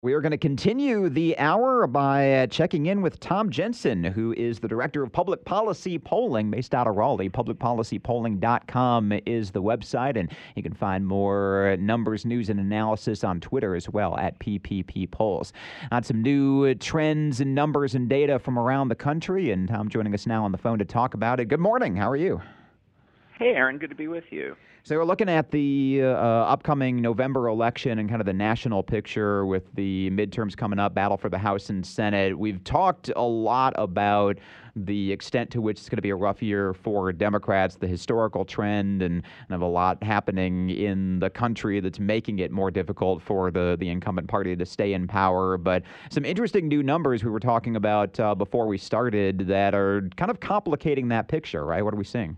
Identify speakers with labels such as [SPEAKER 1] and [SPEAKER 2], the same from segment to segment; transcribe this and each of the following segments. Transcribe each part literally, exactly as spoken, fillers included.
[SPEAKER 1] We are going to continue the hour by uh, checking in with Tom Jensen, who is the Director of Public Policy Polling based out of Raleigh. public policy polling dot com is the website, and you can find more numbers, news, and analysis on Twitter as well at P P P Polls. On some new trends and numbers and data from around the country, and Tom joining us now on the phone to talk about it. Good morning. How are you?
[SPEAKER 2] Hey, Aaron. Good to be with you.
[SPEAKER 1] So we're looking at the uh, upcoming November election and kind of the national picture with the midterms coming up, battle for the House and Senate. We've talked a lot about the extent to which it's going to be a rough year for Democrats, the historical trend, and, and of a lot happening in the country that's making it more difficult for the, the incumbent party to stay in power. But some interesting new numbers we were talking about uh, before we started that are kind of complicating that picture, right? What are we seeing?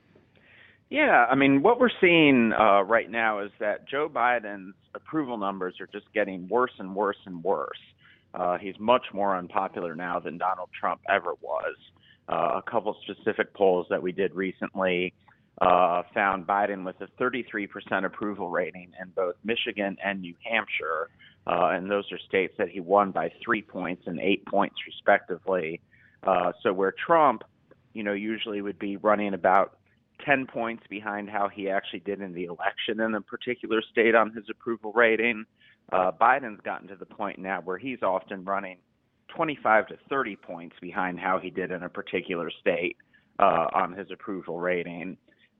[SPEAKER 2] Yeah, I mean, what we're seeing uh, right now is that Joe Biden's approval numbers are just getting worse and worse and worse. Uh, he's much more unpopular now than Donald Trump ever was. Uh, a couple specific polls that we did recently uh, found Biden with a thirty-three percent approval rating in both Michigan and New Hampshire, uh, and those are states that he won by three points and eight points respectively. Uh, so where Trump, you know, usually would be running about ten points behind how he actually did in the election in a particular state on his approval rating. Uh, Biden's gotten to the point now where he's often running twenty-five to thirty points behind how he did in a particular state uh, on his approval rating.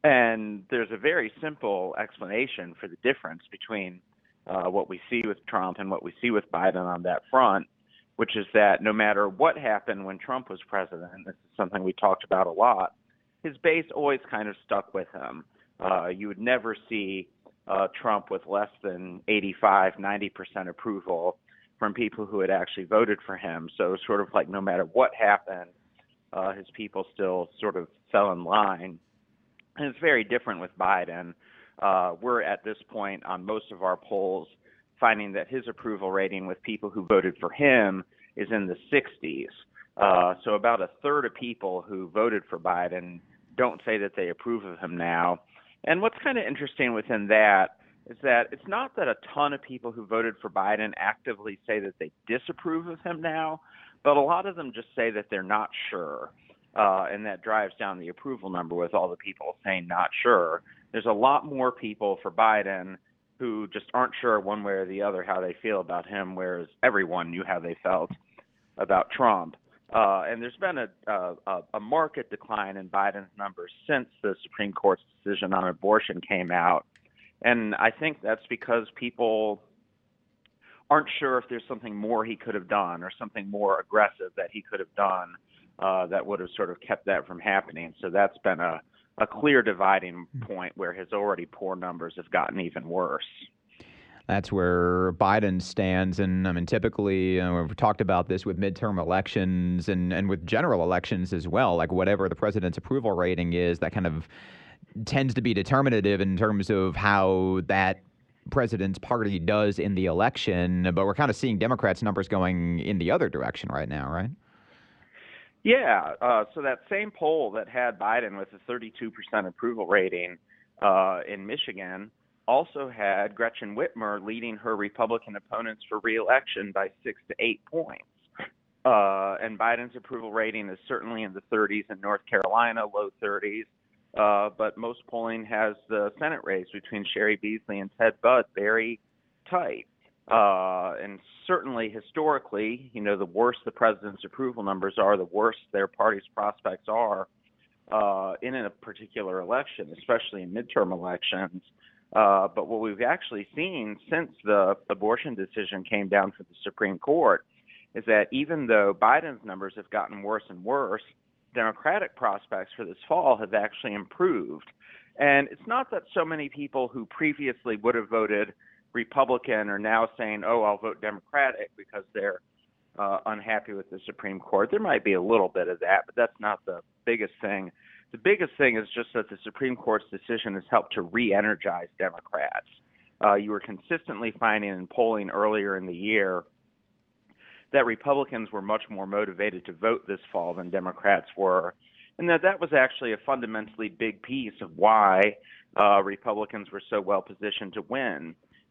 [SPEAKER 2] And there's a very simple explanation for the difference between uh, what we see with Trump and what we see with Biden on that front, which is that no matter what happened when Trump was president, this is something we talked about a lot, his base always kind of stuck with him. Uh, you would never see uh, Trump with less than eighty-five, ninety percent approval from people who had actually voted for him. So sort of like no matter what happened, uh, his people still sort of fell in line. And it's very different with Biden. Uh, we're at this point on most of our polls finding that his approval rating with people who voted for him is in the sixties. Uh, so about a third of people who voted for Biden don't say that they approve of him now. And what's kind of interesting within that is that it's not that a ton of people who voted for Biden actively say that they disapprove of him now, but a lot of them just say that they're not sure. Uh, and that drives down the approval number with all the people saying not sure. There's a lot more people for Biden who just aren't sure one way or the other how they feel about him, whereas everyone knew how they felt about Trump. Uh, and there's been a, a, a market decline in Biden's numbers since the Supreme Court's decision on abortion came out. And I think that's because people aren't sure if there's something more he could have done or something more aggressive that he could have done uh, that would have sort of kept that from happening. So that's been a, a clear dividing point where his already poor numbers have gotten even worse.
[SPEAKER 1] That's where Biden stands. And I mean, typically, you know, we've talked about this with midterm elections and, and with general elections as well. Like whatever the president's approval rating is, that kind of tends to be determinative in terms of how that president's party does in the election. But we're kind of seeing Democrats' numbers going in the other direction right now, right?
[SPEAKER 2] Yeah. Uh, so that same poll that had Biden with a thirty-two percent approval rating uh, in Michigan also had Gretchen Whitmer leading her Republican opponents for re-election by six to eight points. Uh, and Biden's approval rating is certainly in the thirties in North Carolina, low thirties. Uh, but most polling has the Senate race between Sherry Beasley and Ted Budd very tight. Uh, and certainly historically, you know, the worse the president's approval numbers are, the worse their party's prospects are uh, in a particular election, especially in midterm elections. Uh, but what we've actually seen since the abortion decision came down from the Supreme Court is that even though Biden's numbers have gotten worse and worse, Democratic prospects for this fall have actually improved. And it's not that so many people who previously would have voted Republican are now saying, oh, I'll vote Democratic because they're uh, unhappy with the Supreme Court. There might be a little bit of that, but that's not the biggest thing. The biggest thing is just that the Supreme Court's decision has helped to re-energize Democrats. Uh, you were consistently finding in polling earlier in the year that Republicans were much more motivated to vote this fall than Democrats were, and that that was actually a fundamentally big piece of why uh, Republicans were so well positioned to win.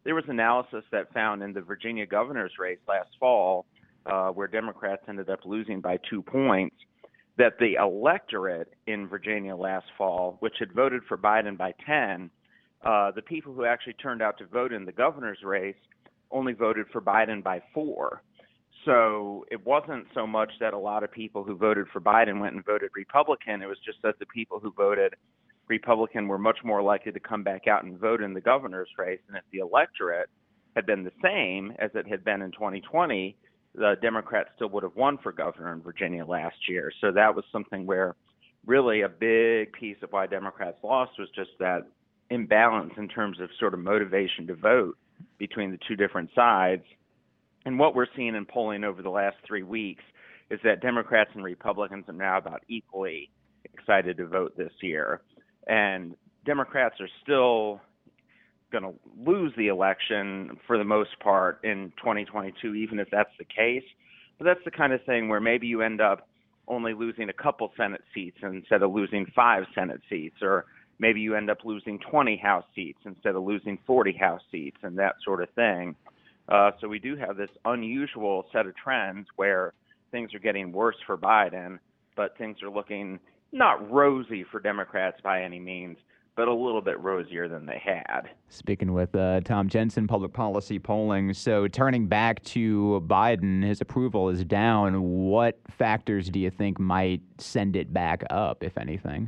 [SPEAKER 2] there was analysis that found in the Virginia governor's race last fall, uh, where Democrats ended up losing by two points, that the electorate in Virginia last fall, which had voted for Biden by ten, uh, the people who actually turned out to vote in the governor's race only voted for Biden by four. So it wasn't so much that a lot of people who voted for Biden went and voted Republican. It was just that the people who voted Republican were much more likely to come back out and vote in the governor's race. And if the electorate had been the same as it had been in twenty twenty, the Democrats still would have won for governor in Virginia last year. So that was something where really a big piece of why Democrats lost was just that imbalance in terms of sort of motivation to vote between the two different sides. And what we're seeing in polling over the last three weeks is that Democrats and Republicans are now about equally excited to vote this year. And Democrats are still going to lose the election for the most part in twenty twenty-two, even if that's the case. But that's the kind of thing where maybe you end up only losing a couple Senate seats instead of losing five Senate seats, or maybe you end up losing twenty House seats instead of losing forty House seats, and that sort of thing. Uh, so we do have this unusual set of trends where things are getting worse for Biden, but things are looking not rosy for Democrats by any means, but a little bit rosier than they had.
[SPEAKER 1] Speaking with uh, Tom Jensen, Public Policy Polling. So turning back to Biden, his approval is down. What factors do you think might send it back up, if anything?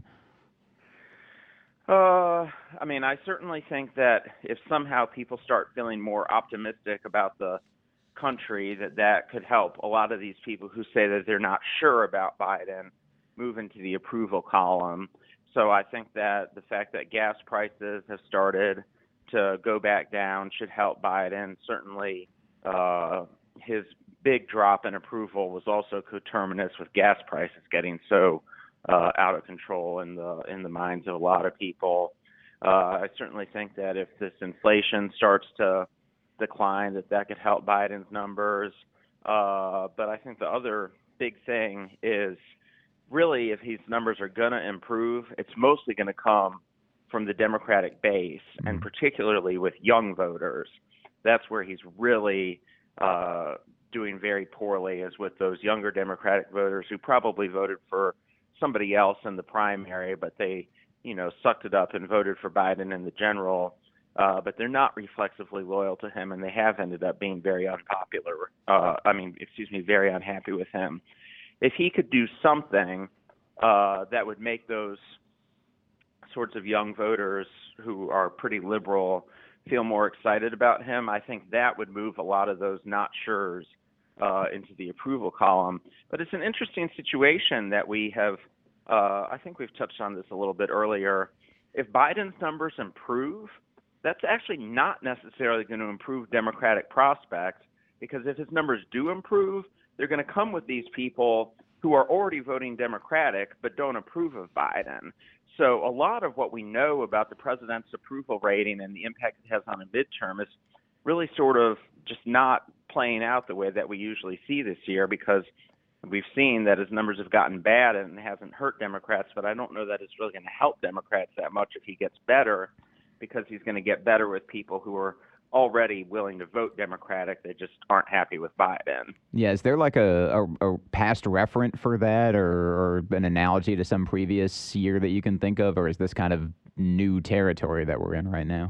[SPEAKER 2] Uh, I mean, I certainly think that if somehow people start feeling more optimistic about the country, that that could help a lot of these people who say that they're not sure about Biden move into the approval column. So I think that the fact that gas prices have started to go back down should help Biden. Certainly, uh, his big drop in approval was also coterminous with gas prices getting so uh, out of control in the in the minds of a lot of people. Uh, I certainly think that if this inflation starts to decline, that that could help Biden's numbers. Uh, but I think the other big thing is really if his numbers are going to improve, it's mostly going to come from the Democratic base, and particularly with young voters. That's where he's really uh, doing very poorly, is with those younger Democratic voters who probably voted for somebody else in the primary, but they, you know, sucked it up and voted for Biden in the general. Uh, but they're not reflexively loyal to him, and they have ended up being very unpopular. Uh, I mean, excuse me, very unhappy with him. If he could do something uh, that would make those sorts of young voters who are pretty liberal feel more excited about him, I think that would move a lot of those not sures uh, into the approval column. But it's an interesting situation that we have, uh, I think we've touched on this a little bit earlier. If Biden's numbers improve, that's actually not necessarily going to improve Democratic prospects, because if his numbers do improve, they're going to come with these people who are already voting Democratic but don't approve of Biden. So a lot of what we know about the president's approval rating and the impact it has on a midterm is really sort of just not playing out the way that we usually see this year, because we've seen that his numbers have gotten bad and it hasn't hurt Democrats, but I don't know that it's really going to help Democrats that much if he gets better, because he's going to get better with people who are already willing to vote Democratic. They just aren't happy with Biden.
[SPEAKER 1] Yeah, is there like a, a, a past referent for that, or, or an analogy to some previous year that you can think of, or is this kind of new territory that we're in right now?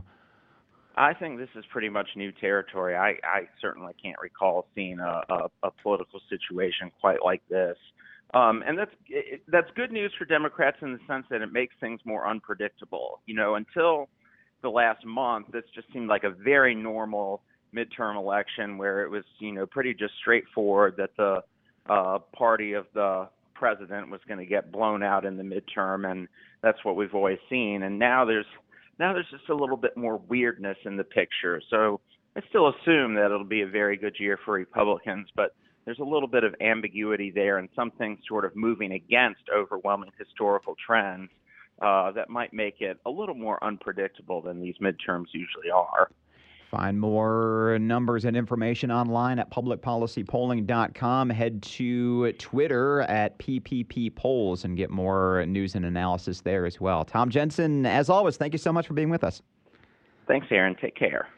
[SPEAKER 2] I think this is pretty much new territory. I, I certainly can't recall seeing a, a, a political situation quite like this. Um, and that's it, that's good news for Democrats in the sense that it makes things more unpredictable. You know, until the last month, this just seemed like a very normal midterm election where it was, you know, pretty just straightforward that the uh, party of the president was going to get blown out in the midterm, and that's what we've always seen. And now there's now there's just a little bit more weirdness in the picture. So I still assume that it'll be a very good year for Republicans, but there's a little bit of ambiguity there, and some things sort of moving against overwhelming historical trends Uh, that might make it a little more unpredictable than these midterms usually are.
[SPEAKER 1] Find more numbers and information online at public policy polling dot com. Head to Twitter at P P P Polls and get more news and analysis there as well. Tom Jensen, as always, thank you so much for being with us.
[SPEAKER 2] Thanks, Aaron. Take care.